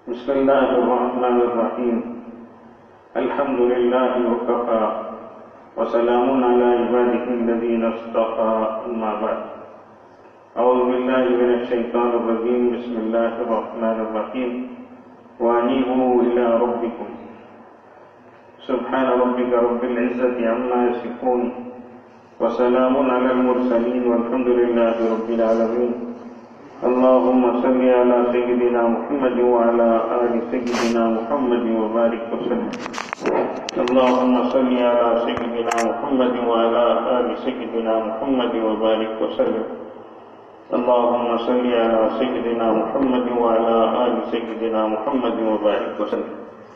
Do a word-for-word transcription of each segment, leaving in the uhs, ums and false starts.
بسم الله الرحمن الرحيم الحمد لله وكفى وسلام على عباده الذين اصطفى أما بعد أعوذ بالله من الشيطان الرجيم بسم الله الرحمن الرحيم وأنيبوا إلى ربكم سبحان ربك رب العزة عما يصفون وسلام على المرسلين والحمد لله رب العالمين اللهم صل على سيدنا محمد وعلى آل سيدنا محمد وبارك وسلم اللهم صل على سيدنا محمد وعلى آل سيدنا محمد وبارك وسلم اللهم صل على سيدنا محمد وعلى آل سيدنا محمد وبارك وسلم.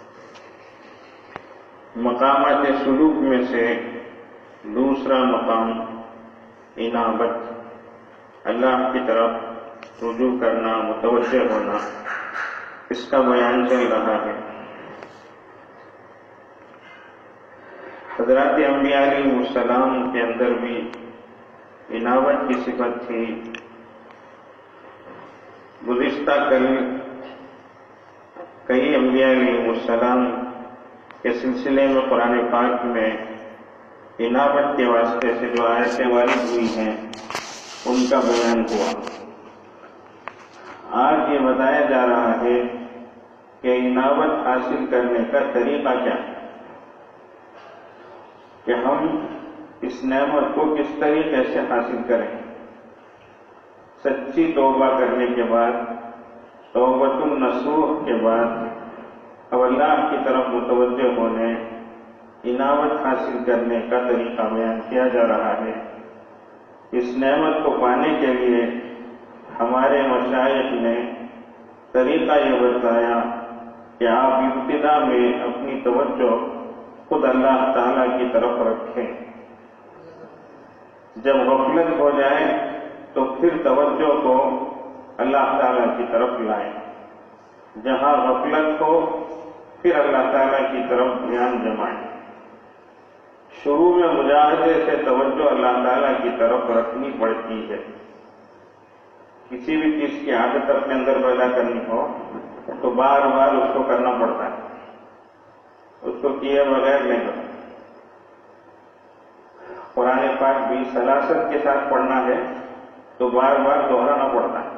مقامات سلوک میں سے دوسرا مقام انابت، اللہ کی طرف رجوع کرنا، متوجہ ہونا، اس کا بیان چل رہا ہے. حضرات انبیاء علیہ السلام کے اندر بھی انابت کی صفت تھی. گزشتہ کل کئی انبیاء علیہ السلام کے سلسلے میں قرآن پاک میں انابت کے واسطے سے جو آیتیں وارد ہوئی ہیں ان کا بیان ہوا. آج یہ بتایا جا رہا ہے کہ انابت حاصل کرنے کا طریقہ کیا ہے، کہ ہم اس نعمت کو کس طریقے سے حاصل کریں. سچی توبہ کرنے کے بعد، توبۃ النصوح کے بعد اب اللہ کی طرف متوجہ ہونے، انابت حاصل کرنے کا طریقہ بیان کیا جا رہا ہے. اس نعمت کو پانے کے لیے ہمارے مشائخ نے طریقہ یہ بتایا کہ آپ ابتدا میں اپنی توجہ خود اللہ تعالیٰ کی طرف رکھیں. جب غفلت ہو جائے تو پھر توجہ کو اللہ تعالیٰ کی طرف لائیں. جہاں غفلت ہو پھر اللہ تعالیٰ کی طرف دھیان جمائیں. شروع میں مجاہدے سے توجہ اللہ تعالیٰ کی طرف رکھنی پڑتی ہے. کسی بھی چیز کی عادت اپنے اندر پیدا کرنی ہو تو بار بار اس کو کرنا پڑتا ہے، اس کو کیے بغیر نہیں ہوتا. قرآن پاک بھی سلاست کے ساتھ پڑھنا ہے تو بار بار دوہرانا پڑتا ہے.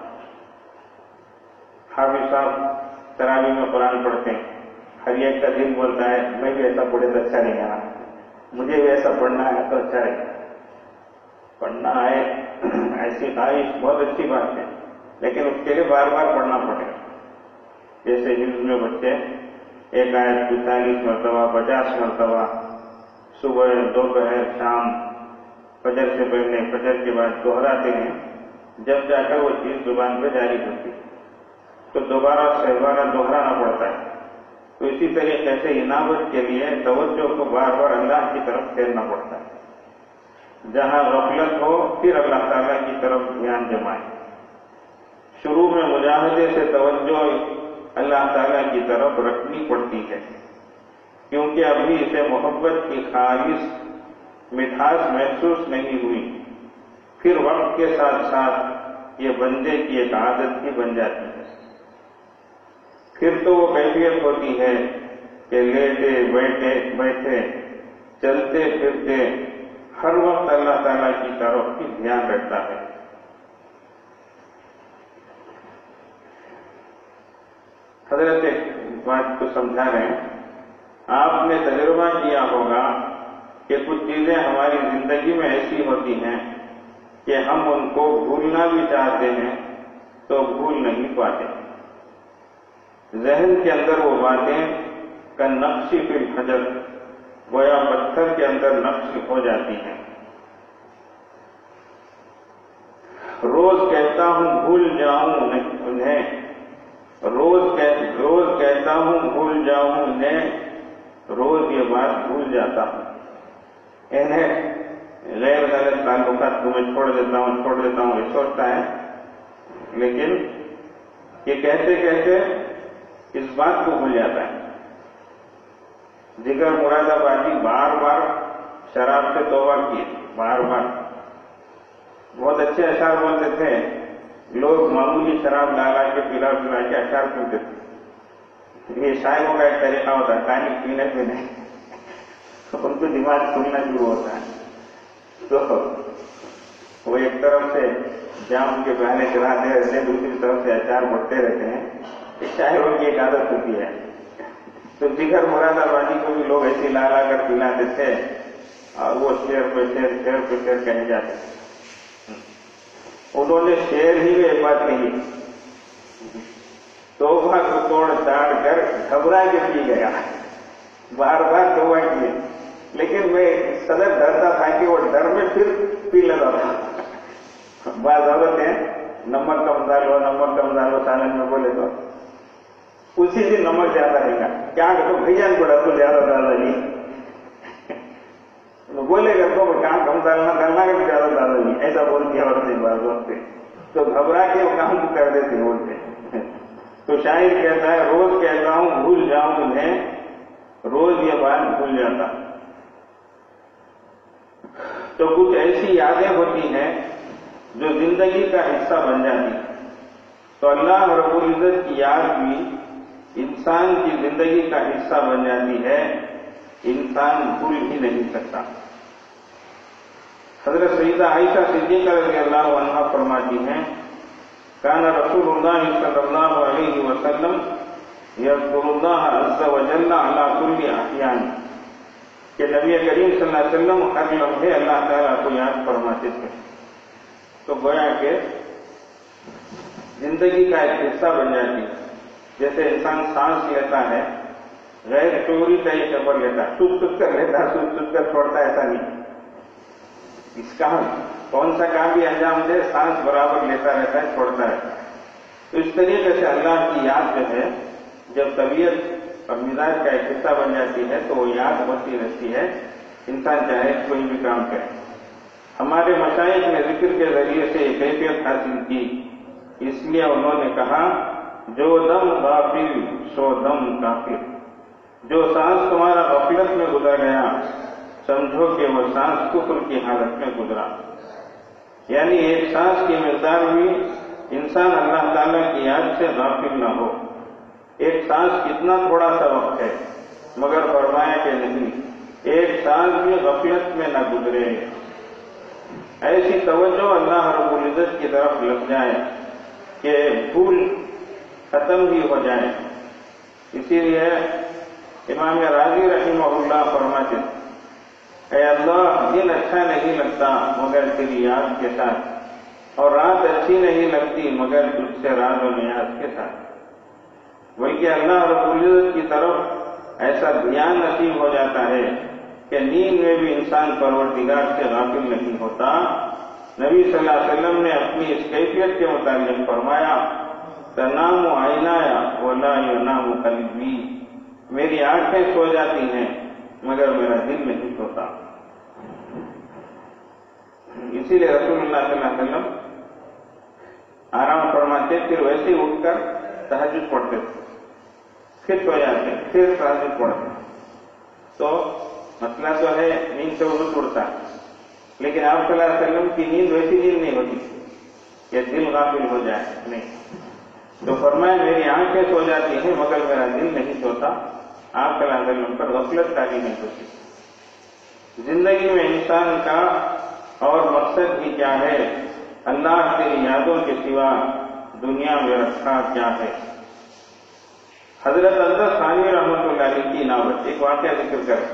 حافظ صاحب تراویح میں قرآن پڑھتے ہیں، ہر ایک کا دل بولتا ہے میں بھی ایسا پڑھے تو اچھا رہے گا، مجھے بھی ایسا پڑھنا ہے تو اچھا رہے گا. پڑھنا ہے ایسی خواہش بہت اچھی بات ہے، لیکن اس کے لیے بار بار پڑھنا پڑے گا. جیسے حفظ میں بچے ایک آیت پینتالیس مرتبہ، پچاس مرتبہ صبح، دوپہر، شام، فجر سے پہلے، فجر کے بعد دوہراتے ہیں، جب جا کر وہ چیز زبان پہ جاری ہوتی ہے تو دوبارہ سے دوبارہ دوہرانا پڑتا ہے. تو اسی طریقے سے انابت کے لیے توجہ کو بار بار اللہ کی طرف پھیرنا پڑتا ہے. جہاں غفلت ہو پھر اللہ تعالیٰ کی طرف دھیان جمائیں. شروع میں مجاہدے سے توجہ اللہ تعالیٰ کی طرف رکھنی پڑتی ہے، کیونکہ ابھی اسے محبت کی خالص مٹھاس محسوس نہیں ہوئی. پھر وقت کے ساتھ ساتھ یہ بندے کی ایک عادت ہی بن جاتی ہے. پھر تو وہ کیفیت ہوتی ہے کہ لیٹے بیٹھے بیٹھے چلتے پھرتے ہر وقت اللہ تعالیٰ کی طرف ہی دھیان رکھتا ہے. حضرت ایک بات کو سمجھا رہے ہیں. آپ نے تجربہ کیا ہوگا کہ کچھ چیزیں ہماری زندگی میں ایسی ہوتی ہیں کہ ہم ان کو بھولنا بھی چاہتے ہیں تو بھول نہیں پاتے. ذہن کے اندر وہ باتیں کا نقش فی الحجر، گویا پتھر کے اندر نقش ہو جاتی ہیں. روز کہتا ہوں بھول جاؤں انہیں، روز روز کہتا ہوں بھول جاؤں انہیں، روز یہ بات بھول جاتا ہوں. انہیں غیر غلط تعلقات کو میں چھوڑ دیتا ہوں چھوڑ دیتا ہوں یہ سوچتا ہے، لیکن یہ کہتے کہتے اس بات کو بھول جاتا ہے. جگر مراد آبادی بار بار شراب سے توبہ کی، بار بار بہت اچھے اشعار بولتے تھے. لوگ معمولی شراب لا لا کے پلا پلا کے اشعار سنتے تھے، یہ شاعروں کا ایک طریقہ ہوتا ہے ٹانک پینے پینے ان کو دماغ کھلنا شروع ہوتا ہے، تو وہ ایک طرف سے جام کے بہانے چلاتے رہتے ہیں، دوسری طرف سے اچار بٹتے رہتے ہیں. شاعروں کی ایک عادت ہوتی ہے. تو جگر مراد آبادی کو بھی لوگ ایسے لا لا کر پلاتے تھے اور وہ شیر پہ شیر شیر پہ شیر کہنے جاتے. انہوں نے شیر ہی میں ایک بات کہی، توبہ کو توڑ تاڑ کر گھبرا کے پی گیا، بار بار توبہ کیے، لیکن میں صدر ڈرتا تھا کہ وہ ڈر میں پھر پی لیتا تھا. بعض عورتیں نمک کم ڈالو نمک کم ڈالو سالن میں بولے تو اسی دن نمک زیادہ رہے گا، کیا تو بھیا کو ڈر تو زیادہ ڈالا نہیں بولے گا تو کام کم ڈالنا ڈالنا کہ زیادہ ڈالا نہیں، ایسا بولتی عورتیں بعض وقت سے، تو گھبرا کے وہ کام کر دیتے بولتے. تو شاعر کہتا ہے روز کہتا ہوں بھول جاؤں تمہیں، روز یہ بات بھول جاتا. تو کچھ ایسی یادیں ہوتی ہیں جو زندگی کا حصہ بن جاتی. تو اللہ رب العزت کی یاد بھی انسان کی زندگی کا حصہ بن جاتی ہے، انسان بھول ہی نہیں سکتا. حضرت سیدہ عائشہ صدیقہ رضی اللہ عنہا فرماتی ہیں کان رسول اللہ صلی اللہ علیہ وسلم یذکر اللہ عز وجل علی کل احیان، کہ نبی کریم صلی اللہ علیہ وسلم ہر لمحے اللہ تعالیٰ کو یاد فرماتے تھے. تو گویا کہ زندگی کا ایک حصہ بن جاتی. جیسے انسان سانس لیتا ہے غیر شعوری طریقے پر لیتا ہے، سوچ سوچ کر لیتا ہے، سوچ سوچ کر چھوڑتا ہے، ایسا نہیں. اس کا کون سا کام بھی انجام دے سانس برابر لیتا رہتا ہے، چھوڑتا ہے. تو اس طریقے سے اللہ کی یاد جو ہے جب طبیعت اور مزاج کا ایک حصہ بن جاتی ہے تو وہ یاد ہوتی رہتی ہے، انسان چاہے کوئی بھی کام کرے. ہمارے مشائخ نے ذکر کے ذریعے سے ایک کیفیت حاصل کی، اس لیے انہوں نے کہا جو دم غافل سو دم کافر. جو سانس تمہارا غفلت میں گزر گیا سمجھو کہ وہ سانس کفر کی حالت میں گزرا. یعنی ایک سانس کی مقدار بھی انسان اللہ تعالیٰ کی یاد سے غافل نہ ہو. ایک سانس کتنا تھوڑا سا وقت ہے، مگر فرمایا کہ نہیں، ایک سانس بھی غفلت میں نہ گزرے. ایسی توجہ اللہ رب العزت کی طرف لگ جائے کہ بھول ختم ہی ہو جائے. اسی لیے امام راضی رحمہ اللہ فرماتے اے اللہ دن اچھا نہیں لگتا مگر تیری یاد کے ساتھ، اور رات اچھی نہیں لگتی مگر تجھ سے راز و نیاز کے ساتھ. بلکہ اللہ رب العزت کی طرف ایسا دھیان نصیب ہو جاتا ہے کہ نیند میں بھی انسان پروردگار سے غافل نہیں ہوتا. نبی صلی اللہ علیہ وسلم نے اپنی اس کیفیت کے متعلق فرمایا تنام عینایا ولا ینام قلبی، میری آنکھیں سو جاتی ہیں مگر میرا دل نہیں سوتا. اسی لیے رسول اللہ صلی اللہ علیہ وسلم آرام فرماتے پھر ویسے ہی اٹھ کر تہجد پڑھتے تھے، پھر سو جاتے پھر تہجد پڑھتے. تو مسئلہ تو ہے نیند سے وضو ٹوٹتا ہے، لیکن آپ صلی اللہ علیہ وسلم کی نیند ویسی نیند نہیں ہوتی کہ دل غافل ہو جائے، نہیں. تو فرمایا میری آنکھیں سو جاتی ہیں مگر میرا دل نہیں سوتا. آپ صلی اللہ علیہ وسلم پر غفلت تاری نہیں ہوتی. زندگی میں انسان کا اور مقصد بھی کیا ہے؟ اللہ تیری یادوں کے سوا دنیا میں رکھا کیا ہے؟ حضرت انس ثانوی رحمۃ اللہ علیہ کی ناوت ایک واقعہ ذکر کریں.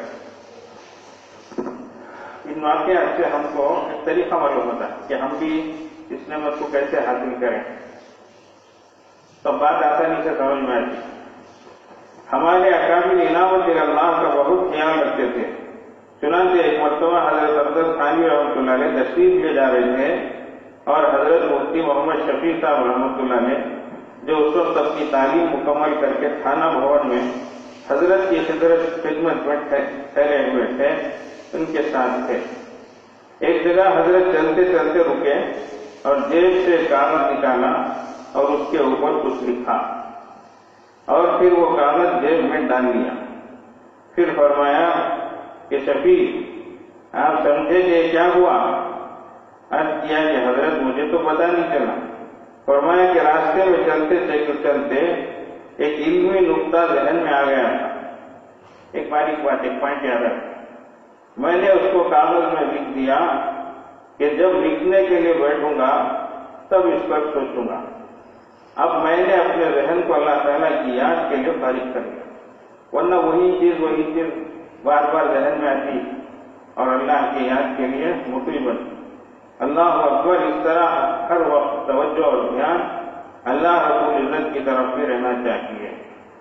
ان واقعات سے ہم کو ایک طریقہ معلوم ہوتا ہے کہ ہم بھی اس نعمت کو کیسے حاصل کریں. تو بات آسانی سے سمجھ میں آتی. ہمارے اکابر انعامت اللہ کا بہت خیال رکھتے تھے. چنانچہ ایک مرتبہ حضرت انس ثانوی رحمۃ اللہ علیہ تشریف لے جا رہے تھے اور حضرت مفتی محمد شفیع صاحب رحمۃ اللہ علیہ جو اس وقت اپنی تعلیم مکمل کر کے تھانہ بھون میں حضرت کی خدمت خدمت میں ٹھہرے ہوئے تھے ان کے ساتھ تھے. ایک جگہ حضرت چلتے چلتے رکے اور جیب سے کاغذ نکالا اور اس کے اوپر کچھ لکھا اور پھر وہ کاغذ جیب میں ڈال دیا. پھر فرمایا کہ شفیع آپ سمجھے کہ کیا ہوا؟ عرض کیا کہ حضرت مجھے تو پتا نہیں چلا. فرمایا کہ راستے میں چلتے چلتے ایک علمی نقطہ ذہن میں آ گیا تھا، ایک باریک بات، ایک پوائنٹ یاد ہے، میں نے اس کو کاغذ میں لکھ دیا کہ جب لکھنے کے لیے بیٹھوں گا تب اس پر سوچوں گا۔ اب میں نے اپنے ذہن کو اللہ تعالیٰ کی یاد کے لیے فارغ کر دیا، ورنہ وہی چیز وہی چیز بار بار ذہن میں آتی اور اللہ کی یاد کے لیے موٹی بنتی۔ اللہ اکبر، اس طرح ہر وقت توجہ اور دھیان اللہ رب العزت کی طرف بھی رہنا چاہیے۔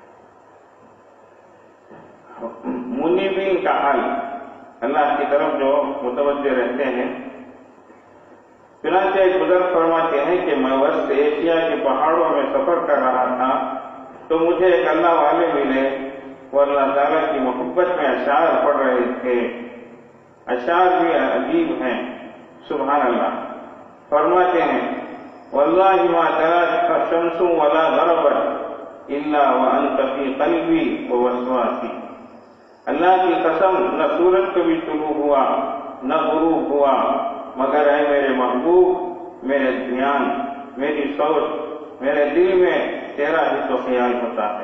منیبین کا حال، اللہ کی طرف جو متوجہ رہتے ہیں۔ چنانچہ ایک بزرگ فرماتے ہیں کہ میں وسط ایشیا کے پہاڑوں میں سفر کر رہا تھا تو مجھے ایک اللہ والے ملے، وہ اللہ تعالیٰ کی محبت میں اشعار پڑھ رہے تھے۔ اشعار بھی عجیب ہیں، سبحان اللہ۔ فرماتے ہیں واللہ ما طلعت الشمس ولا غربت الا وانت فی قلبی ووسواسی۔ اللہ کی قسم، نہ سورج کبھی طلوع ہوا نہ غروب ہوا مگر اے میرے محبوب، میرے دھیان، میری سوچ، میرے دل میں تیرا ہی تو خیال ہوتا ہے۔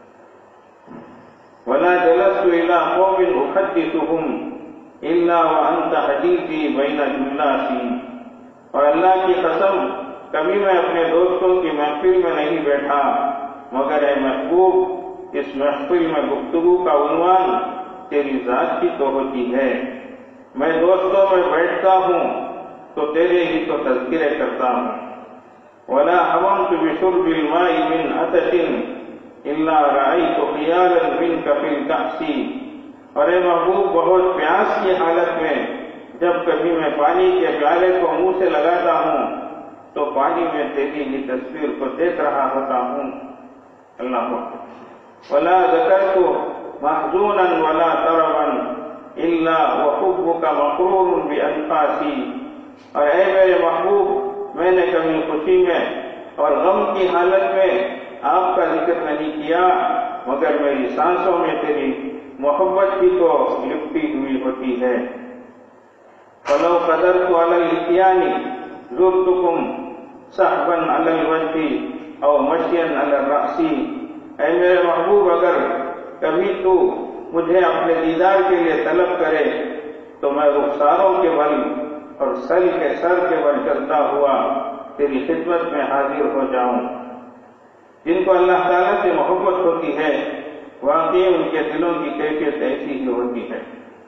ولا جلست الى قوم احدثهم الا وانت حدیثی بین جلاسی۔ اور اللہ کی قسم، کبھی میں اپنے دوستوں کی محفل میں نہیں بیٹھا مگر اے محبوب، اس محفل میں گفتگو کا عنوان تیری ذات کی تو ہوتی ہے۔ میں دوستوں میں بیٹھتا ہوں تو تیرے ہی تو تذکرے کرتا ہوں۔ ولا حممت بشرب الماء من عطش الا رأيت خيالا منك في الكأس۔ اور اے محبوب، بہت پیاس کی حالت میں جب کبھی میں پانی کے پیالے کو منہ سے لگاتا ہوں تو پانی میں تیری ہی تصویر کو دیکھ رہا ہوتا ہوں۔ اللہ اکبر۔ ولا ذکرت محزونا ولا طربا الا وحبك مقرون بانفاسي۔ اور اے میرے محبوب، میں نے کبھی خوشی میں اور غم کی حالت میں آپ کا ذکر نہیں کیا مگر میری سانسوں میں تیری محبت بھی تو لپٹی ہوئی ہوتی ہے۔ فلو قدرت علی الاتیان زرتکم صحبا علی الوجه او مشیا علی الرأس۔ اے میرے محبوب، اگر کبھی تو مجھے اپنے دیدار کے لیے طلب کرے تو میں رخساروں کے بل اور سر کے سر کے بل چلتا ہوا تیری خدمت میں حاضر ہو جاؤں۔ جن کو اللہ تعالیٰ سے محبت ہوتی ہے واقعی ان کے دلوں کی کیفیت ایسی ہی ہوتی ہے۔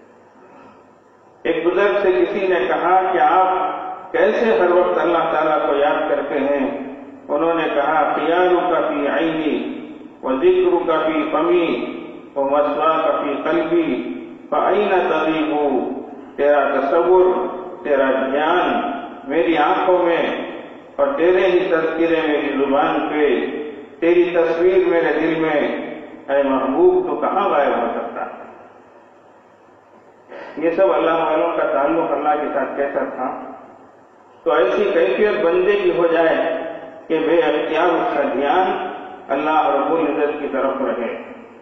ایک بزرگ سے کسی نے کہا کہ آپ کیسے ہر وقت اللہ تعالیٰ کو یاد کرتے ہیں؟ انہوں نے کہا خیالک فی عینی وذکرک فی فمی ومسواک فی قلبی فأین تغیب۔ تیرا تصور، تیرا دھیان میری آنکھوں میں اور تیرے ہی تذکرے میری زبان پہ، تیری تصویر میرے دل میں، اے محبوب تو کہاں غائب ہو سکتا ہے؟ یہ سب اللہ والوں کا تعلق اللہ کے ساتھ کیسا تھا؟ تو ایسی کیفیت بندے کی ہو جائے کہ بے اختیار اس کا دھیان اللہ رب العزت کی طرف رہے۔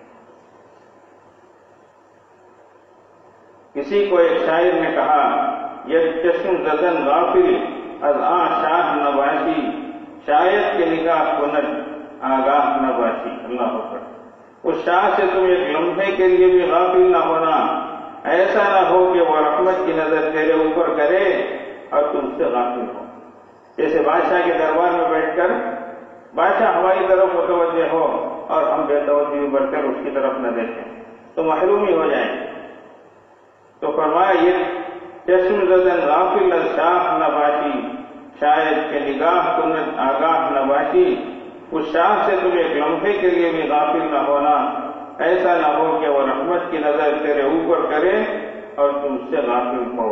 کسی کو ایک شاعر نے کہا یک چشم زدن غافل از آن شاہ نباشی، شاید کے نگاہ کنج آگاہ نباشی۔ اللہ اکبر۔ اس شاہ سے تم ایک لمحے کے لیے بھی غافل نہ ہونا، ایسا نہ ہو کہ وہ رحمت کی نظر تیرے اوپر کرے اور تم سے غافل ہو۔ جیسے بادشاہ کے دربار میں بیٹھ کر بادشاہ ہماری طرف متوجہ ہو اور ہم بے توجہی بڑھ کر اس کی طرف نہ دیکھیں تو محرومی ہو جائیں۔ تو فرمایا یہ چشم زدن غافل از شاہ نباشی، شاید کہ نگاہ کنت آگاہ نباشی، اس شاہ سے تم ایک لمحے کے لیے بھی غافل نہ ہونا، ایسا نہ ہو کہ وہ رحمت کی نظر تیرے اوپر کرے اور تم سے غافل ہو۔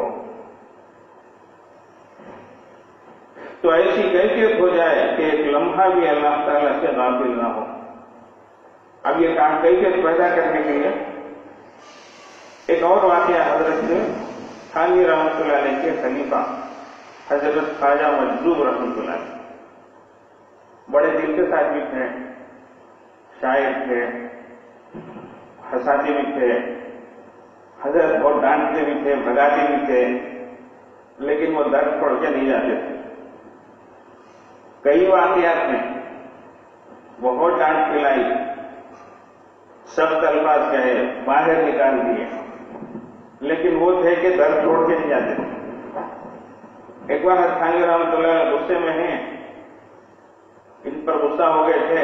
تو ایسی کیفیت ہو جائے کہ ایک لمحہ بھی اللہ تعالیٰ سے غافل نہ ہو۔ اب یہ کام کیفیت پیدا کرنے کے لیے ایک اور واقعہ حضرت تھانوی رحمۃ اللہ علیہ کے خلیفہ حضرت خواجہ مجذوب رحمۃ اللہ علیہ بڑے دل کے ساتھ بھی تھے، شاعر تھے، ہنساتے بھی تھے، حضرت بہت ڈانٹتے بھی تھے، بھگاتے بھی تھے، لیکن وہ درد پڑھ کے نہیں جاتے تھے۔ کئی واقعات میں بہت ڈانٹ کھلائی، سخت الفاظ کہے، باہر نکال دیے، لیکن وہ تھے کہ در چھوڑ کے نہیں جاتے تھے۔ ایک بار حضرت تھانوی رحمۃ اللہ علیہ غصے میں ہیں، ان پر غصہ ہو گئے تھے۔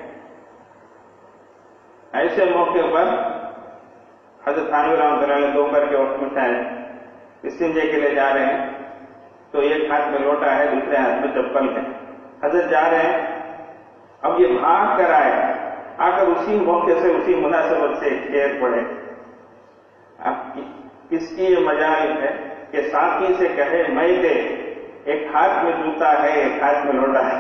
ایسے موقع پر حضرت تھانوی رحمۃ اللہ علیہ دوپہر کے وقت میں شاید استنجے کے لیے جا رہے ہیں، تو ایک ہاتھ میں لوٹا ہے، دوسرے ہاتھ میں چپل ہے۔ حضرت جا رہے ہیں، اب یہ بھاگ کر آئے، آ کر اسی موقع سے اسی مناسبت سے ایک شعر پڑھے۔ اب کس کی یہ مجال ہے کہ ساتھی سے کہے میں دے، ایک ہاتھ میں جوتا ہے ایک ہاتھ میں لوٹا ہے۔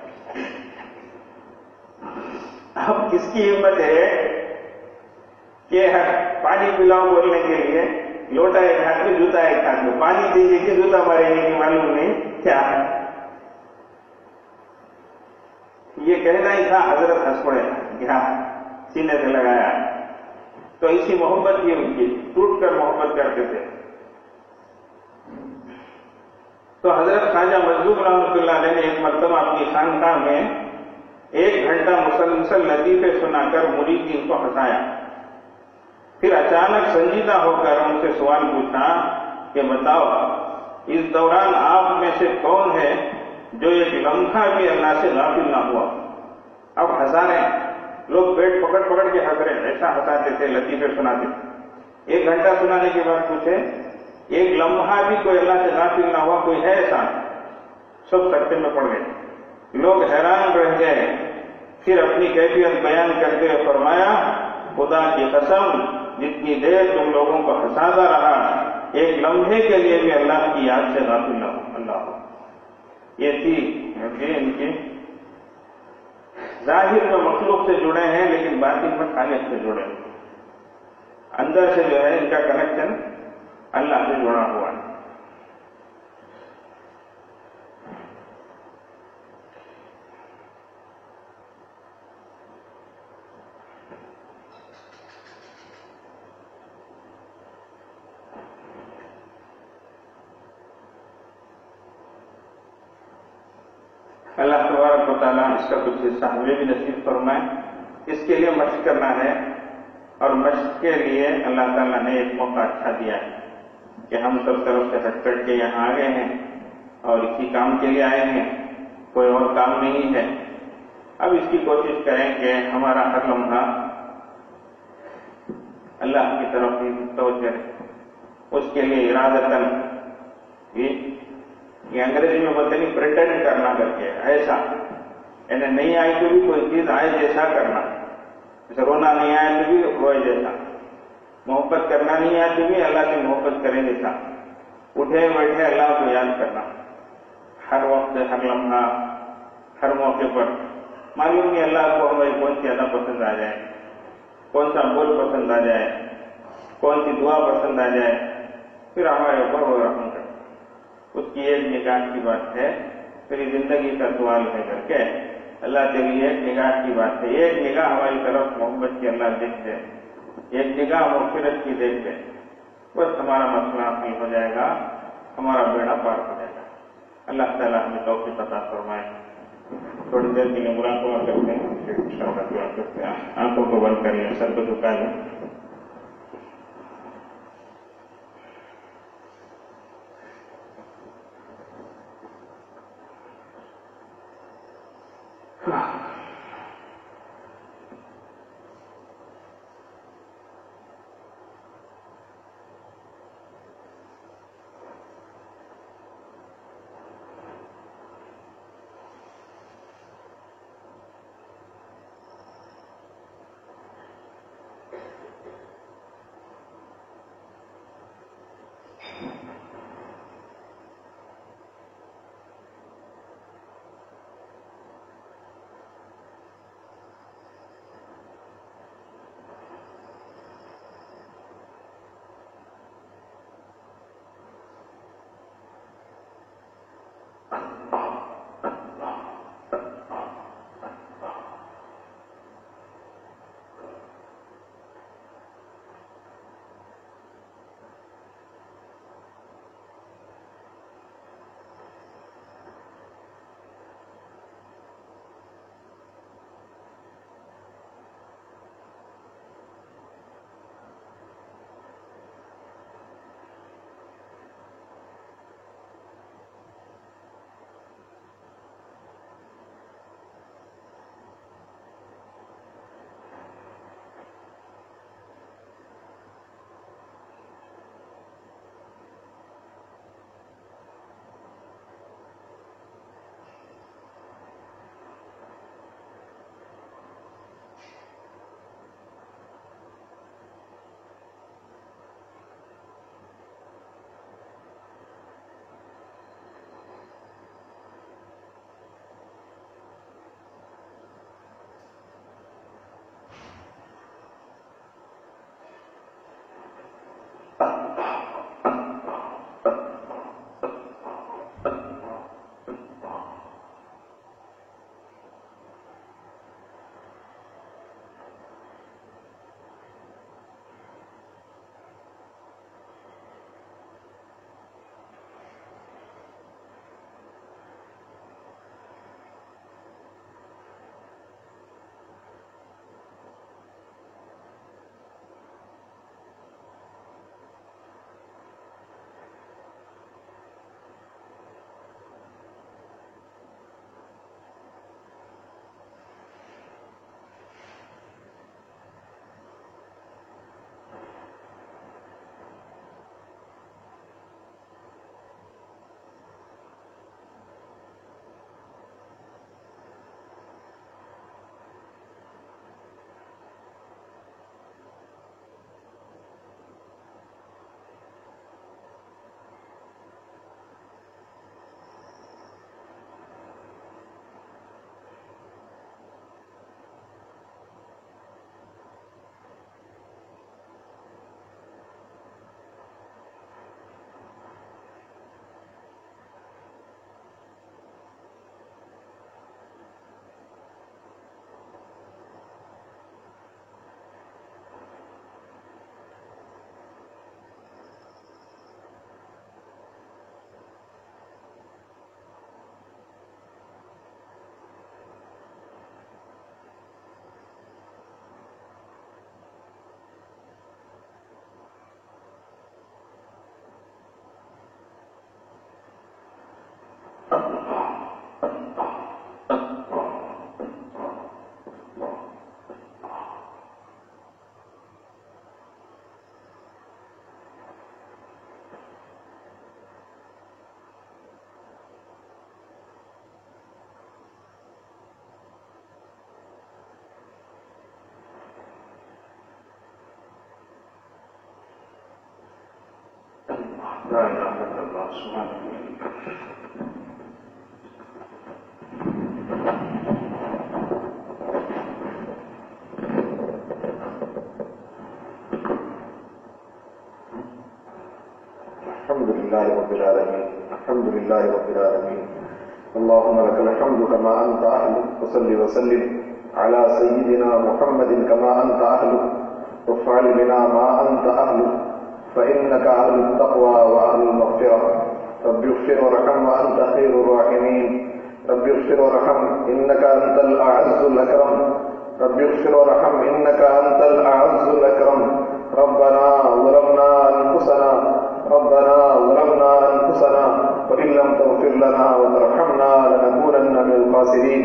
اب کس کی ہمت ہے کہ پانی پلاؤ بولنے کے لیے، لوٹا ایک ہاتھ میں جوتا ایک ہاتھ میں، پانی دیجیے کہ جوتا مارے گی معلوم نہیں کیا۔ یہ کہنا ہی تھا، حضرت ہنس پڑے، یہاں سینے سے لگایا۔ تو اسی محبت کی ان کی، ٹوٹ کر محبت کرتے تھے۔ تو حضرت خواجہ مجذوب رحمۃ اللہ علیہ نے ایک مرتبہ اپنی خانقاہ میں ایک گھنٹہ مسلسل لطیفے سنا کر مریدین کو ہنسایا، پھر اچانک سنجیدہ ہو کر ان سے سوال پوچھا کہ بتاؤ اس دوران آپ میں سے کون ہے جو ایک لمحہ بھی اللہ سے غافل نہ ہوا؟ اب ہنسا رہے ہیں لوگ، پیٹ پکڑ پکڑ کے ہنس رہے ہیں، ایسا ہنساتے تھے، لطیفے سناتے تھے۔ ایک گھنٹہ سنانے کے بعد پوچھے ایک لمحہ بھی کوئی اللہ سے غافل نہ ہوا، کوئی ہے ایسا؟ سب سکتے میں پڑ گئے، لوگ حیران رہ گئے۔ پھر اپنی کیفیت بیان کرتے ہوئے فرمایا خدا کی قسم جتنی دیر تم لوگوں کو ہنساتا رہا، ایک لمحے کے لیے بھی اللہ کی یاد سے غافل نہ ہو۔ اللہ یہ تھی ان کی ظاہر میں مخلوق سے جڑے ہیں، لیکن باطن میں خالق سے جڑے ہیں، اندر سے جو ہے ان کا کنیکشن اللہ سے جڑا ہوا ہے۔ اللہ تبارک و تعالیٰ اس کا کچھ حصہ ہمیں بھی نصیب فرمائے۔ اس کے لیے مشق کرنا ہے، اور مشق کے لیے اللہ تعالیٰ نے ایک موقع اچھا دیا ہے کہ ہم سب طرف سے ہٹ کر کے یہاں آ گئے ہیں اور اسی کام کے لیے آئے ہیں، کوئی اور کام نہیں ہے۔ اب اس کی کوشش کریں کہ ہمارا ہر لمحہ اللہ کی طرف ہی توجہ ہے، اس کے لیے ارادتاً، یہ انگریزی میں بولتے نہیں پریٹینڈ کرنا کر کے، ایسا یعنی نہیں آئی تو بھی کوئی چیز آئے جیسا کرنا، جیسے رونا نہیں آئے تو بھی روئے جیسا، محبت کرنا نہیں آئے تو بھی اللہ سے محبت کریں جیسا، اٹھے بیٹھے اللہ کو یاد کرنا، ہر وقت ہر لمحہ ہر موقع پر۔ معلوم نہیں اللہ کو ہماری کون سی ادا پسند آ جائے، کون سا بول پسند آ جائے، کون سی دعا پسند آ جائے، پھر ہمارے اوپر وہ رحم کرے۔ اس کی ایک نگاہ کی بات ہے، پھر زندگی کا سوال ہے کر کے اللہ کے لیے ایک نگاہ کی بات ہے۔ ایک نگاہ ہماری طرف محبت کی اللہ دیکھ دے، ایک نگاہ مغفرت کی دیکھ دے، بس ہمارا مسئلہ حل ہو جائے گا، ہمارا بیڑا پار ہو جائے گا۔ اللہ تعالیٰ ہمیں توفیق عطا فرمائے۔ تھوڑی دیر کے لیے مراقبہ کرتے ہیں، پھر انشاءاللہ دعا کرتے ہیں۔ آنکھوں کو بند کر لیں، سر کو جھکا لیں۔ لا إله إلا الله سبحانه الحمد لله رب العالمين الحمد لله رب العالمين اللهم لك الحمد كما أنت أهل وصل وسلم على سيدنا محمد كما أنت أهل وافعل بنا ما أنت أهل فإنك أهل التقوى وأهل المغفرة رب اغفر وارحم وأنت خير الراحمين رب اغفر وارحم إنك أنت الأعز الأكرم رب اغفر وارحم إنك أنت الأعز الأكرم ربنا ظلمنا أنفسنا ربنا ظلمنا أنفسنا وإن لم تغفر لنا وترحمنا لنكونن من الخاسرين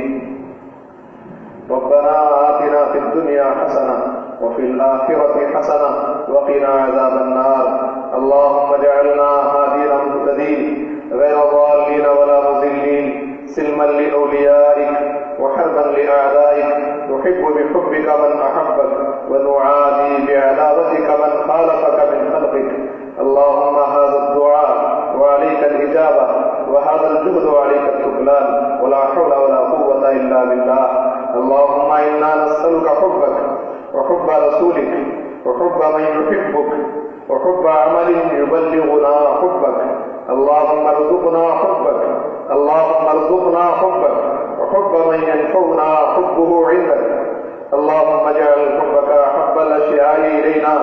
ربنا آتنا في الدنيا حسنة وفي الآخرة حسنة وقنا عذاب النار اللهم اجعلنا هادين مهتدين غير ضالين ولا مضلين سلما لأوليائك وحربا لأعدائك نحب بحبك من أحبك ونعادي بعداوتك من خالفك من خلقك اللهم هذا الدعاء وعليك الإجابة وهذا الجهد وعليك التكلان ولا حول ولا قوة إلا بالله اللهم إنا نسألك حبك وحب رسولك وحب من يحبك وحب عمل يبلغنا حبك اللهم ارزقنا حبك اللهم ارزقنا حبك وحب من ينفعنا حبه عندك اللهم اجعل حبك أحب الأشياء إلينا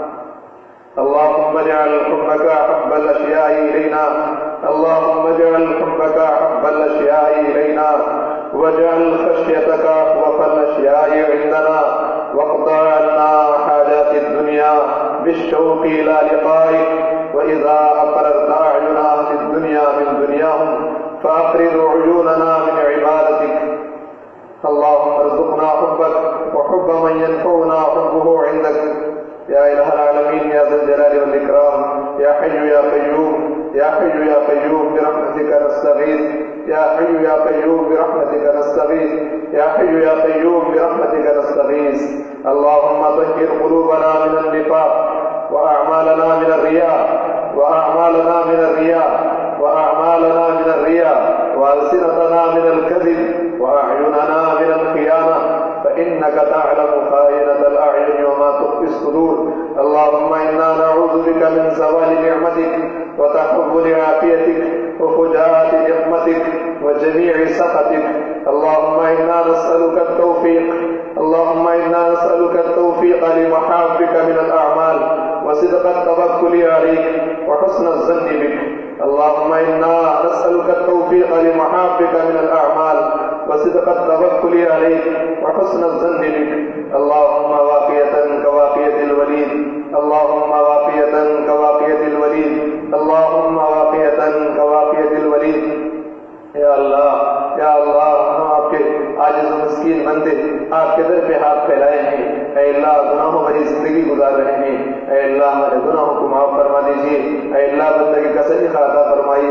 اللهم اجعل حبك أحب الأشياء إلينا اللهم اجعل حبك أحب الأشياء إلينا واجعل خشيتك أخوف الأشياء عندنا واقضى عنا حاجات الدنيا بالشوق إلى لقائك وإذا أقررت أعين أهل الدنيا من دنياهم فأقرض عيوننا من عبادتك اللهم ارزقنا حبك وحب من ينفعنا حبه عندك يا إله العالمين يا ذا الجلال والإكرام يا حي يا قيوم يا حي يا قيوم برحمتك نستغيث يا حي يا قيوم برحمتك نستغيث يا حي يا قيوم برحمتك نستغيث اللهم طهر قلوبنا من النفاق وأعمالنا من الرياء وأعمالنا من الرياء وأعمالنا من الرياء وألسنتنا من الكذب وأعيننا من الخيانة فإنك تعلم خائنة الأعين وما تخفي الصدور اللهم إنا نعوذ بك من زوال نعمتك وتحول عافيتك وفجاءة نقمتك وجميع سخطك اللهم إنا نسألك التوفيق اللهم إنا نسألك التوفيق لمحابك من الأعمال وصدق التوكل عليك وحسن الظن بك اللهم إنا نسألك التوفيق لمحابك من الأعمال وصدق التوكل عليك وحسن الظن بك اللهم واقية كواقية الوليد اللهم واقية كواقية الوليد اللهم واقية كواقية الوليد یا اللہ یا اللہ ہم آپ کے عاجز و مسکین بندے آپ کے در پہ ہاتھ پھیلائے ہیں اے اللہ گناہوں بھری زندگی گزار رہے ہیں اے اللہ ہمارے گناہوں کو معاف فرما دیجیے اے اللہ بندگی کا صحیح عطا فرمائیے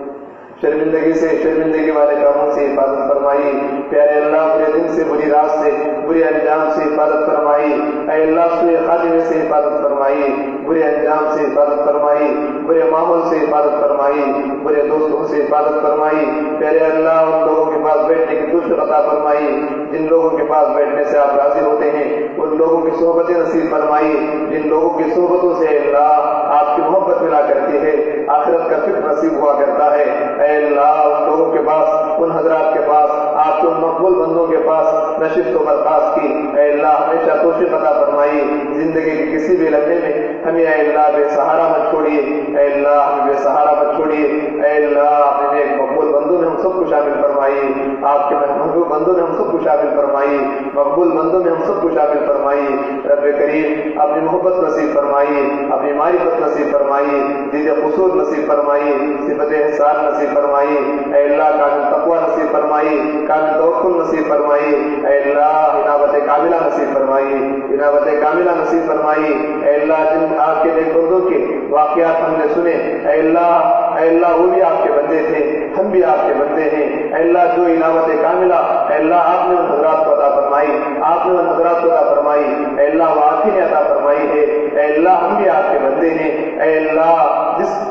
شرمندگی سے شرمندگی والے کاموں سے حفاظت فرمائی پیارے اللہ برے دن سے بری رات سے برے انجام سے حفاظت فرمائی اے اللہ سوء خاتمے سے حفاظت فرمائی برے انجام سے حفاظت فرمائی برے ماحول سے حفاظت فرمائی برے دوستوں سے حفاظت فرمائی پیارے اللہ ان لوگوں کے پاس بیٹھنے کی توفیق عطا فرمائی جن لوگوں کے پاس بیٹھنے سے آپ راضی ہوتے ہیں ان لوگوں کی صحبتیں نصیب فرمائی جن لوگوں کی صحبتوں سے اللہ آپ کی محبت ملا کرتی ہے آخرت کا فکر نصیب ہوا کرتا ہے اے اللہ ان لوگوں کے پاس ان حضرات کے پاس آپ کے ان مقبول بندوں کے پاس نشست و برخاست کی اے اللہ ہمیشہ توفیق عطا فرمائی زندگی کے کسی بھی لمحے میں ہمیں اے اللہ بے سہارا مت چھوڑیے اے اللہ ہمیں بے سہارا مت چھوڑیے اے اللہ اپنے مقبول بندوں میں ہم سب کو شامل فرمائیے آپ کے محبوب بندوں میں ہم سب کو شامل فرمائیے مقبول بندوں میں ہم سب کو شامل فرمائیے رب کریم اپنی محبت نصیب فرمائیے اپنی معرفت نصیب فرمائیے دید قصور نصیب فرمائیے صفت احسان نصیب فرمائیے اے اللہ کامل تقوی نصیب فرمائیے کامل توکل نصیب فرمائیے اے اللہ عنابت کاملہ نصیب فرمائیے عنابت کاملہ نصیب فرمائیے اے اللہ جن آپ کے نیک بندوں کے واقعات ہم نے سنے اے اللہ اے اللہ وہ بھی آپ کے بندے تھے ہم بھی آپ کے بندے ہیں اے اللہ جو عنابت کاملہ اے اللہ آپ نے ان حضرات کو عطا فرمائی آپ نے ان حضرات کو عطا فرمائی اے اللہ وہ آپ ہی نے عطا فرمائی ہے اے اللہ ہم بھی آپ کے بندے ہیں اے اللہ جس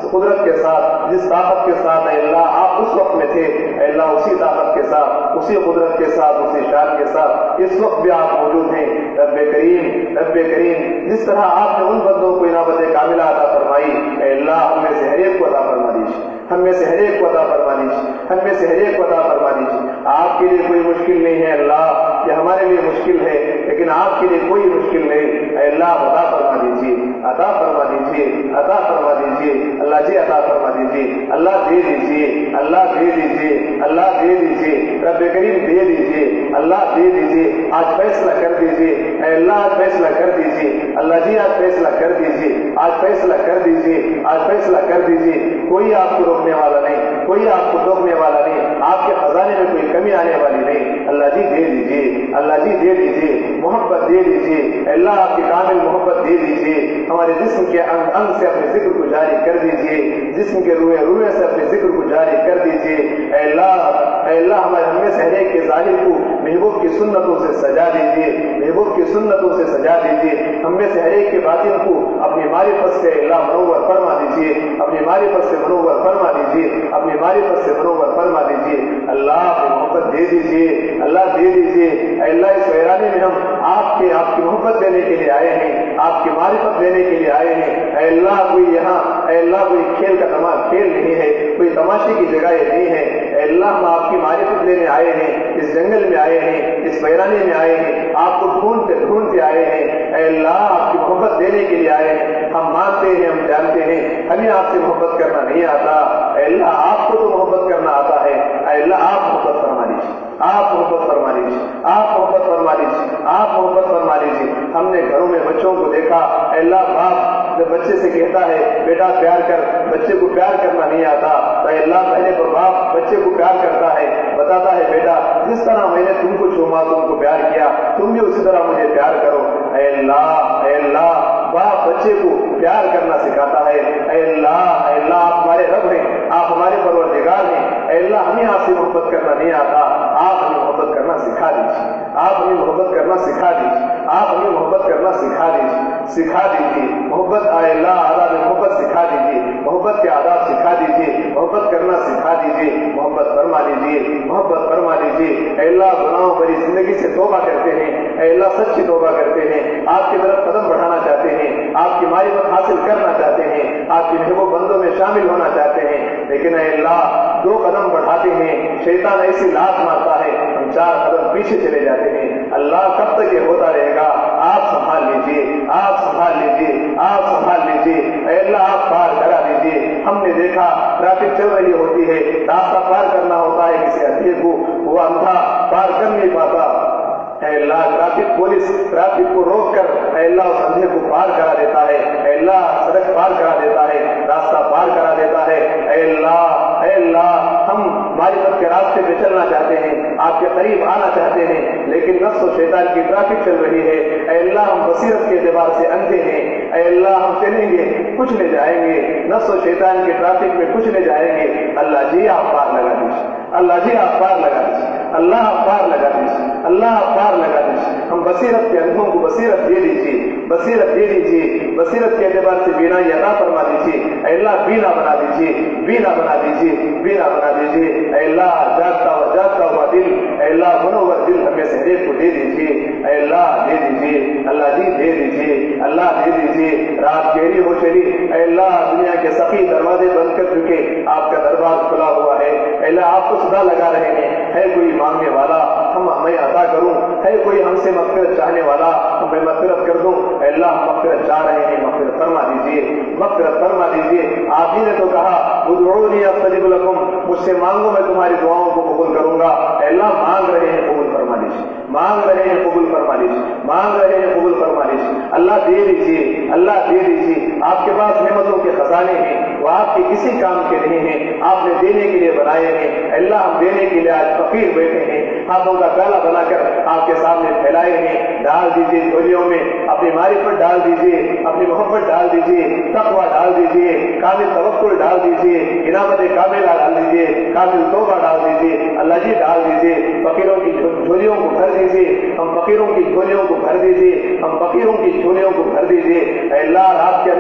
قدرت کے ساتھ، جس طاقت کے ساتھ اے اللہ آپ اس وقت میں تھے، اے اللہ اسی طاقت کے ساتھ، اسی قدرت کے ساتھ، اسی شان کے ساتھ اس وقت بھی آپ موجود ہیں۔ رب کریم رب کریم جس طرح آپ نے ان بندوں کو انابت کاملہ عطا فرمائی، اے اللہ ہم میں سے ہر ایک کو عطا فرما دیجیے، ہم میں سے ہر ایک کو عطا فرما دیجیے، ہم میں سے ہر ایک کو عطا فرما دیجیے۔ آپ کے لیے کوئی مشکل نہیں ہے اللہ، یہ ہمارے لیے مشکل ہے لیکن آپ کے لیے کوئی مشکل نہیں، اے اللہ عطا فرما دیجیے، عطا فرما دیجیے، عطا فرما دیجیے اللہ جی، عطا فرما دیجیے اللہ، دے دیجیے اللہ، دے دیجیے اللہ، دے دیجیے رب کریم، دے دیجیے اللہ، دے دیجیے۔ آج فیصلہ کر دیجیے اے اللہ، آج فیصلہ کر دیجیے اللہ جی، آج فیصلہ کر دیجیے، آج فیصلہ کر دیجیے، آج فیصلہ کر دیجیے۔ کوئی آپ کو روکنے والا نہیں، کوئی آپ کو روکنے والا نہیں، آپ کے خزانے میں کوئی کمی آنے والی نہیں۔ اللہ جی دے دیجیے اللہ جی، دے دیجیے محبت، دے دیجیے اللہ، آپ کی کامل محبت دے دیجیے۔ ہمارے جسم کے انگ انگ سے اپنے ذکر کو جاری کر دیجیے، جسم کے روئے روئے سے اپنے ذکر کو جاری کر دیجیے۔ اے اللہ اے اللہ ہمارے ہم میں سے ہر ایک کے ظاہر کو محبوب کی سنتوں سے سجا دیجیے، محبوب کی سنتوں سے سجا دیجیے۔ ہم میں سے ہر ایک کے باطن کو اپنی معرفت سے اللہ منور فرما دیجیے، اپنی معرفت سے منور فرما دیجیے، اپنی معرفت سے منور فرما دیجیے۔ اللہ اپنی محبت دے دیجیے اللہ، دے دیجیے اے اللہ۔ اس ویرانے میں ہم آپ کے آپ کی محبت دینے کے لیے آئے ہیں، آپ کی معرفت دینے کے لیے آئے ہیں اے اللہ۔ کوئی یہاں اے اللہ کوئی کھیل کا تماشا کھیل نہیں ہے، کوئی تماشے کی جگہ یہ نہیں ہے اے اللہ۔ ہم آپ کی معرفت لینے آئے ہیں، اس جنگل میں آئے ہیں، اس ویرانے میں آئے ہیں، آپ کو ڈھونڈتے ڈھونڈتے آئے ہیں اے اللہ، آپ کی محبت دینے کے لیے آئے ہیں۔ ہم مانتے ہیں، ہم جانتے ہیں ہمیں آپ سے محبت کرنا نہیں آتا اے اللہ، آپ کو تو محبت کرنا آتا ہے اے اللہ۔ آپ محبت فرما لیجیے، آپ محبت فرما لیجیے، آپ محبت فرما لیجیے، آپ محبت فرما لیجیے۔ ہم نے گھروں میں بچوں کو دیکھا اے اللہ، باپ جب بچے سے کہتا ہے بیٹا پیار کر، بچے کو پیار کرنا نہیں آتا تو اے اللہ پہلے پر باپ بچے کو پیار کرتا ہے، بتاتا ہے بیٹا جس طرح میں نے تم کو چوما، تم کو پیار کیا، تم بھی اسی طرح مجھے پیار کرو اے اللہ۔ اے اللہ باپ بچے کو پیار کرنا سکھاتا ہے اے اللہ۔ اے اللہ آپ ہمارے رب ہیں، آپ ہمارے پروردگار ہیں اے اللہ۔ ہمیں آپ سے محبت کرنا نہیں آتا، آپ ہمیں محبت کرنا سکھا دیجیے، آپ ہمیں محبت کرنا سکھا دیجیے، آپ ہمیں محبت کرنا سکھا دیجیے، سکھا دیجیے محبت اے اللہ، آداب محبت سکھا دیجیے، محبت کے آداب سکھا دیجیے، محبت کرنا سکھا دیجیے، محبت فرما دیجیے، محبت فرما دیجیے اے اللہ۔ گناہوں بھری زندگی سے توبہ کرتے ہیں اے اللہ، سچی توبہ کرتے ہیں، آپ کی طرف قدم بڑھانا چاہتے ہیں، آپ کی معرفت حاصل کرنا چاہتے ہیں، آپ کے محبوب بندوں میں شامل ہونا چاہتے ہیں، لیکن اے اللہ دو قدم بڑھاتے ہیں شیطان ایسی لات مارتا ہے، ہم چار قدم پیچھے چلے جاتے ہیں۔ اللہ کب تک یہ ہوتا رہے گا؟ آپ سنبھال لیجیے، آپ سنبھال لیجیے، آپ سنبھال لیجیے اے اللہ، آپ پار کرا دیجیے۔ ہم نے دیکھا ٹریفک چل رہی ہوتی ہے، راستہ پار کرنا ہوتا ہے کسی اندھے کو، وہ اندھا پار کر نہیں پاتا اے اللہ، ٹریفک پولیس ٹریفک کو روک کر اے اللہ اس اندھے کو پار کرا دیتا ہے اے اللہ، سڑک پار کرا دیتا ہے، راستہ پار کرا دیتا ہے اے اللہ۔ اے اللہ ہم معرفت کے راستے پہ چلنا چاہتے ہیں، آپ کے قریب آنا چاہتے ہیں، لیکن نفس و شیطان کی ٹریفک چل رہی ہے اے اللہ۔ ہم بصیرت کے اعتبار سے اندھے ہیں اے اللہ، ہم چلیں گے کچھ لے جائیں گے، نفس و شیطان کی ٹریفک میں کچھ لے جائیں گے۔ اللہ جی آپ پار لگا دیجیے، اللہ جی آپ پار لگا دیجیے، اللہ آپ پار لگا دیجیے، اللہ آپ پار لگا دیجیے۔ ہم بصیرت کے اندھوں کو بصیرت دے دیجیے، بصیرت دے دیجیے، بصیرت کے اعتبار سے بینائی عطا فرما دیجیے اے اللہ، بینا بنا دیجیے، بینا بنا دیجیے، بینا بنا دیجیے اے اللہ۔ جاگتا ہوا جاگتا ہوا دل اے اللہ، منور دل ہمیں سے ہر ایک کو دے دیجیے اے اللہ، دے دیجیے اللہ جی، دے دیجیے اللہ، دے دیجیے۔ رات گہری ہو چلی اے اللہ، دنیا کے سخی دروازے بند کر چکے، آپ کا دربار کھلا ہوا ہے اے اللہ، آپ کو صدا لگا رہے ہیں، ہے کوئی مانگنے والا ہم ہمیں عطا کروں، ہے کوئی ہم سے مغفرت چاہنے والا ہمیں مغفرت کر دوں اے اللہ۔ ہم مغفرت چاہ رہے ہیں، مغفرت فرما دیجیے، مغفرت فرما دیجیے۔ آپ ہی نے تو کہا ادعونی استجب لکم، مجھ سے مانگو میں تمہاری دعاؤں کو قبول کروں گا اے اللہ۔ مانگ رہے ہیں قبول فرما لیجیے، مانگ رہے ہیں قبول فرما لیجیے، مانگ رہے ہیں قبول فرما لیجیے اللہ، دے دیجیے اللہ، دے دیجیے۔ آپ کے پاس نعمتوں کے خزانے ہیں، وہ آپ کے کسی کام کے نہیں ہیں، آپ نے دینے کے لیے بنائے ہیں اللہ۔ ہم دینے کے لیے آج فقیر بیٹھے ہیں، ہاتھوں کا پیالہ بنا کر آپ کے سامنے پھیلائے ہیں، ڈال دیجیے جھولیوں میں اپنی معرفت ڈال دیجیے، اپنی محبت ڈال دیجیے، تقویٰ ڈال دیجیے، کامل توکل ڈال دیجیے، انابت کاملہ ڈال دیجیے، کامل توبہ ڈال دیجیے اللہ جی، ڈال دیجیے۔ فقیروں کی جھولیوں کو بھر دیجیے، ہم فقیروں کی جھولیوں کو بھر دیجیے، ہم فقیروں کی جھولیوں کو بھر دیجیے اے اللہ۔ رات کے اندر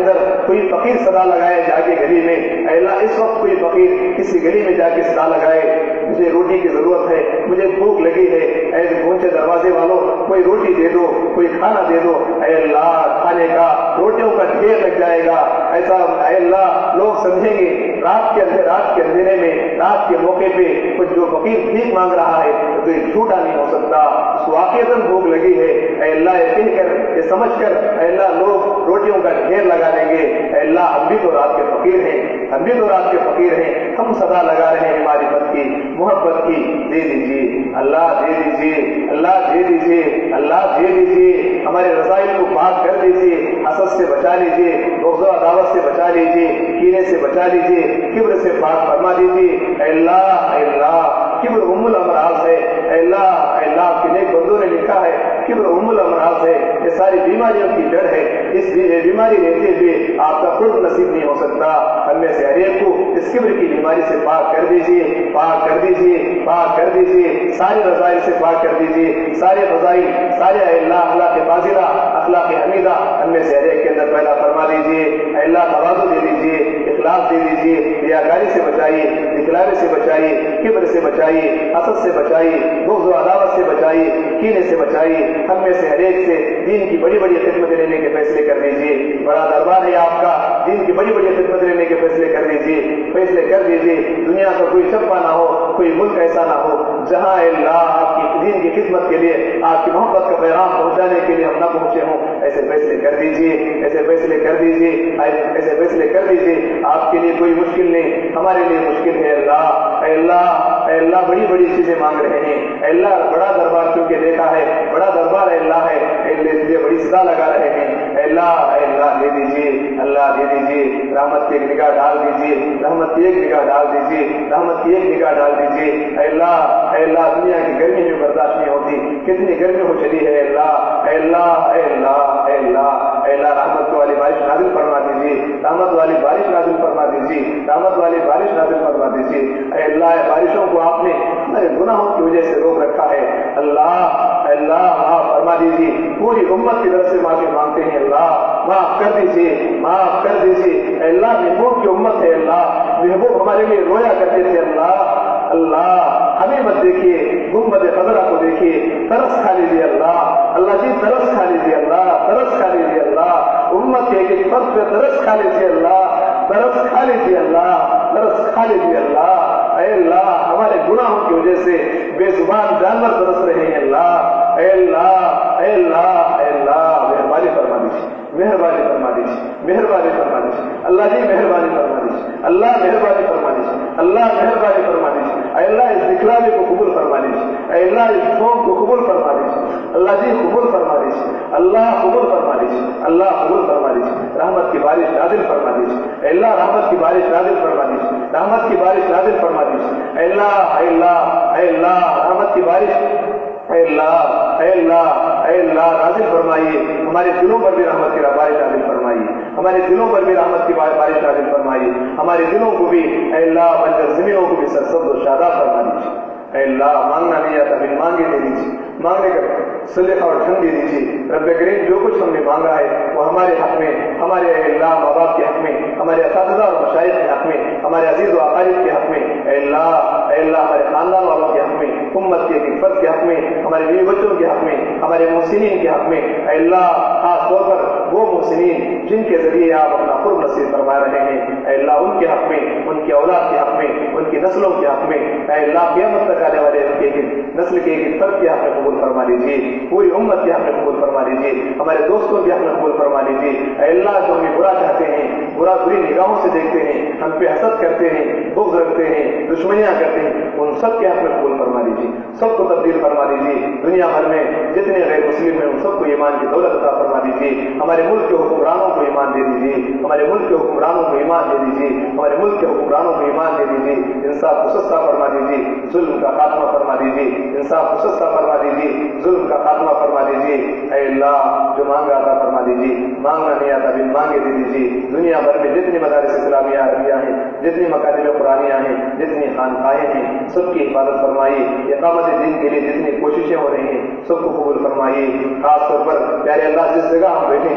کوئی فقیر صدا لگائے جا کے گلی میں، اے اللہ اس وقت کوئی فقیر کسی گلی میں جا کے صدا لگائے مجھے روٹی کی ضرورت ہے، مجھے بھوک لگی ہے، اے پہنچے دروازے والوں کوئی روٹی دے دو، کوئی کھانا دے دو، اے اللہ کھانے کا روٹیوں کا ڈھیر لگ جائے گا، ایسا اے اللہ لوگ سمجھیں گے رات کے اندھیرے رات کے اندھیرے میں رات کے موقع پہ کچھ جو فقیر بھیک مانگ رہا ہے تو یہ جھوٹا نہیں ہو سکتا، اس واقعتاً بھوک لگی ہے، اے اللہ یہ کہہ کر یہ سمجھ کر اے اللہ لوگ روٹیوں کا ڈھیر لگا دیں گے، اے اللہ ہم بھی تو رات کے فقیر ہیں، ہم بھی تو رات کے فقیر ہیں، ہم صدا لگا رہے ہیں معرفت کی محبت کی، دے دیجیے اللہ دے دیجیے اللہ دے دیجیے اللہ دے دیجیے، ہمارے رسائل کو پاک کر دیجیے، حسد سے بچا لیجیے، بغض و عداوت سے بچا لیجیے، کینے سے بچا لیجیے، کبر سے پاک فرما دیجیے، اے اللہ اے اللہ کبر ام الامراض ہے، اے اللہ اے اللہ آپ کے نیک بندوں نے لکھا ہے کبر ام الامراض ہے، یہ ساری بیماریوں کی جڑ ہے، اس بیماری رہتے ہوئے آپ کا قرب نصیب نہیں ہو سکتا، ہم میں سے ہر ایک کو اس کبر کی بیماری سے پاک کر دیجیے پاک کر دیجیے پاک کر دیجیے، سارے رضائل سے پاک کر دیجیے، سارے فضائل سارے اے اللہ اخلاق فاضلہ اخلاق حمیدہ ہم میں سے ہر ایک کے اندر پیدا فرما دیجیے، اے اللہ تواضع دے دیجیے، اخلاص دے دیجیے، ریاکاری سے بچائیے، دکھلاوے سے بچائیے، کبر سے بچائیے، حسد سے بچائیے، بغض و عداوت سے بچائیے، کینے سے بچائیے، ہم میں سے ہر ایک سے دین کی بڑی بڑی خدمت لینے کے فیصلے کر دیجیے، بڑا دربار ہے آپ کا، دین کی بڑی بڑی خدمت لینے کے فیصلے کر دیجیے فیصلے کر دیجیے، دنیا کا کوئی چپا نہ ہو، کوئی ملک ایسا نہ ہو جہاں اے اللہ آپ کی دین کی خدمت کے لیے آپ کی محبت کا پیغام پہنچانے کے لیے ہم نہ پہنچے ہوں، ایسے فیصلے کر دیجیے ایسے فیصلے کر دیجیے ایسے فیصلے کر دیجیے، آپ کے لیے کوئی مشکل نہیں، ہمارے لیے مشکل ہے اللہ اے اللہ اے اللہ بڑی بڑی چیزیں مانگ رہے ہیں، اے اللہ بڑا دربار کیونکہ دیکھا ہے، بڑا دربار اے اللہ ہے، اے اللہ اس لیے بڑی صدا لگا رہے ہیں، اے اللہ اے اللہ دے دیجیے اللہ دے دیجیے، رحمت کی ایک نگاہ ڈال دیجیے، رحمت کی ایک نگاہ ڈال دیجیے، رحمت کی ایک نگاہ ڈال دیجیے، اے اللہ اے اللہ دنیا کی گرمی میں برداشت نہیں ہوتی، کتنی گرمی ہو چلی ہے، اے اللہ اے اللہ اے اللہ اے اللہ اے اللہ رحمت والی بارش نازل فرما دیجیے، رحمت والی بارش نازل فرما دیجیے، رحمت والی بارش نازل فرما دیجیے، اے اللہ بارشوں کو آپ نے ہمارے گناہوں کی وجہ سے روک رکھا ہے، اللہ اللہ معاف فرما دیجیے، پوری امت کی طرف سے معافی مانگتے ہیں، اللہ معاف کر دیجیے معاف کر دیجیے، اے اللہ محبوب کی امت ہے، اللہ محبوب ہمارے لیے رویا کرتے تھے، اللہ اللہ ہمیں مت دیکھیے، گنبد خضرا کو دیکھیے، ترس کھا لیجیے اللہ اللہ جی ترس کھا لیجیے اللہ ترس کھا لیجیے اللہ، امت کے ایک فرد پہ ترس کھا لیجیے اللہ ترس کھا لیجیے اللہ ترس کھا لیجیے اللہ، اے اللہ ہمارے گناہوں کی وجہ سے بے زبان جانور ترس رہے ہیں، اللہ اے اللہ اے اللہ اے اللہ مہربانی فرما دیجیے مہربانی فرما دیجیے مہربانی فرما دیجیے اللہ جی مہربانی فرما دیجیے اللہ مہربانی فرما دیجیے اللہ مہربانی فرما دیجیے، اے اللہ اس دکھلاوے کو قبول فرما دیجیے، اے اللہ اس قوم کو قبول فرما دیجیے، اللہ جی قبول فرما دیجیے اللہ قبول فرما دیجیے اللہ قبول فرما دیجیے، رحمت کی بارش نازل فرما دیجیے، اے اللہ رحمت کی بارش نازل فرما دیجیے رحمت کی بارش نازل فرما دیجیے، اے اللہ اے اللہ اے اللہ رحمت کی بارش اے اللہ اے اللہ اے اللہ نازل فرمائیے، ہمارے دلوں پر بھی رحمت کی بارش نازل فرمائیے، ہمارے دلوں پر بھی رحمت کی بارش نازل فرمائیے، ہمارے دلوں کو بھی اے اللہ بنجر زمینوں کو بھی سرسبز و شاداب فرما دیجیے، اے اللہ مانگنا نہیں آتا پھر مانگے دے دیجیے، مانگنے کا سلیقہ اور ڈھنگ دے دیجیے، رب کریم جو کچھ ہم نے مانگا ہے وہ ہمارے حق میں، ہمارے اے اللہ ماں باپ کے حق میں، ہمارے اساتذہ اور مشائخ کے حق میں، ہمارے عزیز و اقارب کے حق میں، اے اللہ اے اللہ ہمارے خاندان والوں کے حق میں، امت کے ایک فرد کے حق میں، ہمارے بیوی بچوں کے حق میں، ہمارے محسنین کے حق میں، اے اللہ خاص طور پر وہ محسنین جن کے ذریعے آپ اپنا قرب نصیب فرما رہے ہیں، اے اللہ ان کے حق میں، ان کی اولاد کے حق میں، ان کی نسلوں کے حق میں، اے اللہ قیامت تک آنے والے ان کے نسل کے ایک فرد کے حق میں قبول فرما لیجیے، پوری امت کے حق میں قبول فرما لیجیے، ہمارے دوستوں کے حق میں قبول فرما لیجیے، اے اللہ جو ہمیں برا چاہتے ہیں، برا بری نگاہوں سے دیکھتے ہیں، ہم پہ حسد کرتے ہیں، بغض رکھتے ہیں، دشمنیاں کرتے ہیں، ان سب کے حق میں قبول فرما لیجیے، سب کو تبدیل فرما لیجیے، دنیا بھر میں جتنے غیر مسلم ہیں ان سب کو ایمان کی دولت عطا فرما دیجیے، ہمارے ملک کے حکمرانوں کو ایمان دے دیجیے، ہمارے ملک کے حکمرانوں کو ایمان دے دیجیے، ہمارے ملک کے حکمرانوں کو ایمان دے دیجیے، انصاف کو سستا فرما دیجیے، ظلم کا خاتمہ فرما دیجیے، انصاف کو سستا فرما دیجیے، ظلم کا خاتمہ فرما دیجیے، اے اللہ جو مانگا عطا فرما دیجیے، مانگنا نہیں آتا بن مانگے دے دیجیے، دنیا بھر میں جتنی مدارس اسلامیہ عربیہ ہیں، جتنی مکاتب قرآنیہ ہیں، جتنی خانقاہیں ہیں، سب کی حفاظت فرمائیے، اقامت دین کے لیے جتنی کوششیں ہو رہی ہیں سب کو قبول فرمائیے، خاص طور پر پیارے اللہ جس جگہ ہم بیٹھے ہیں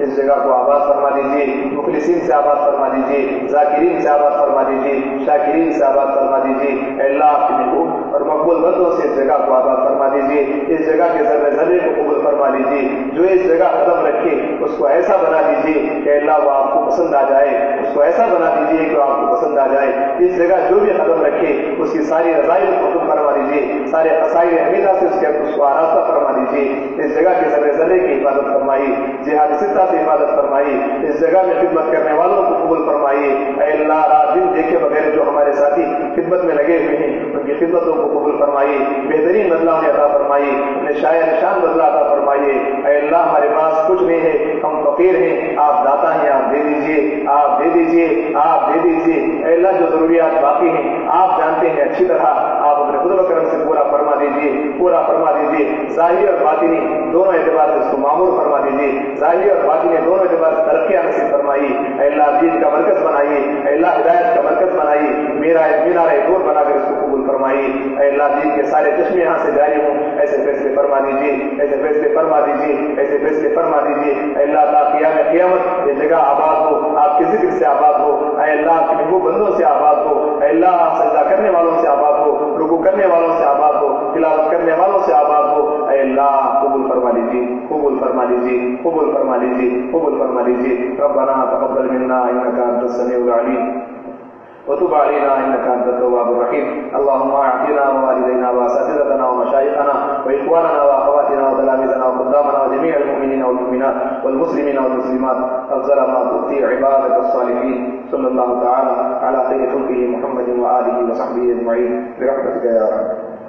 اس جگہ کو آباد فرما دیجیے، مخلصین سے آباد فرما دیجیے، ذاکرین سے آباد فرما دیجیے، شاکرین سے آباد فرما دیجیے۔ اے اللہ اپنے محبوب اور مقبول بندوں سے اس جگہ کو آباد فرما دیجیے، اس جگہ کے ذرے ذرے کو قبول فرما لیجیے۔ جو اس جگہ قدم رکھے اس کو ایسا بنا دیجیے کہ اللہ وہ آپ کو پسند آ جائے، اس کو ایسا بنا دیجیے کہ وہ آپ کو پسند آ جائے۔ اس جگہ جو بھی قدم رکھے اس کی ساری رضائل کو قبول فرما دیجیے، سارے قصائد حمیدہ سے اس کے اس کو آراستہ فرما دیجیے۔ اس جگہ کے ذرے ذرے کی حفاظت فرمائی، جہاد ستہ سے حفاظت فرمائی، اس جگہ میں خدمت کرنے والوں کو قبول فرمائیے۔ اے اللہ رات دن دیکھے بغیر جو ہمارے ساتھی خدمت میں لگے ہوئے ہیں ان کی خدمتوں کو قبول فرمائیے، بہترین بدلہ انہیں عطا فرمائیے، انہیں شاید نشان بدلہ عطا فرمائیے۔ اے اللہ ہمارے پاس کچھ نہیں ہے، ہم فقیر ہیں، آپ داتا ہیں، آپ دے دیجیے، آپ دے دیجیے، آپ دے دیجیے۔ اے اللہ جو ضروریات باقی ہیں آپ جانتے ہیں اچھی طرح، آپ اپنے فضل و کرم سے پورا فرما دیجیے، پورا فرما دیجیے۔ ظاہری اور باطنی دونوں اعتبار سے اس کو معمور فرما دیجیے، ظاہری اور باطنی دونوں اعتبار سے ترقیاں نصیب فرمائیے۔ اے اللہ دین کا مرکز بنائیے، اے اللہ ہدایت کا مرکز بنائیے، میرا مینار دور بنا کر اس کو قبول فرمائیے۔ اے اللہ دین کے سارے چشمے یہاں سے جاری ہوں، ایسے فیصلے فرما دیجیے، ایسے فیصلے فرما دیجیے، ایسے فیصلے فرما دیجیے۔ اے اللہ تا قیام قیامت یہ جگہ آباد ہو، آپ کے ذکر سے آباد ہو، اے اللہ آپ کے محبوب بندوں سے آباد ہو، اے اللہ آپ سجدہ کرنے والوں سے آباد ہو، رکوع کرنے والوں سے آباد ہو، تلاوت کرنے والوں سے آباد ہو۔ اے اللہ قبول فرما لیجیے، قبول فرما لیجیے، قبول فرما لیجیے، قبول فرما لیجیے۔ ربنا تقبل منا انك انت السميع العليم وتب علينا انك انت التواب الرحيم. اللهم اعطنا ووالدينا واساتذتنا ومشايخنا واخواننا واخواتنا وتلاميذنا وخدامنا وجميع المؤمنين والمؤمنات والمسلمين والمسلمات افضل ما تؤتي عبادك الصالحين. صلى الله تعالى على خير خلقه محمد واله وصحبه اجمعين برحمتك يا رب.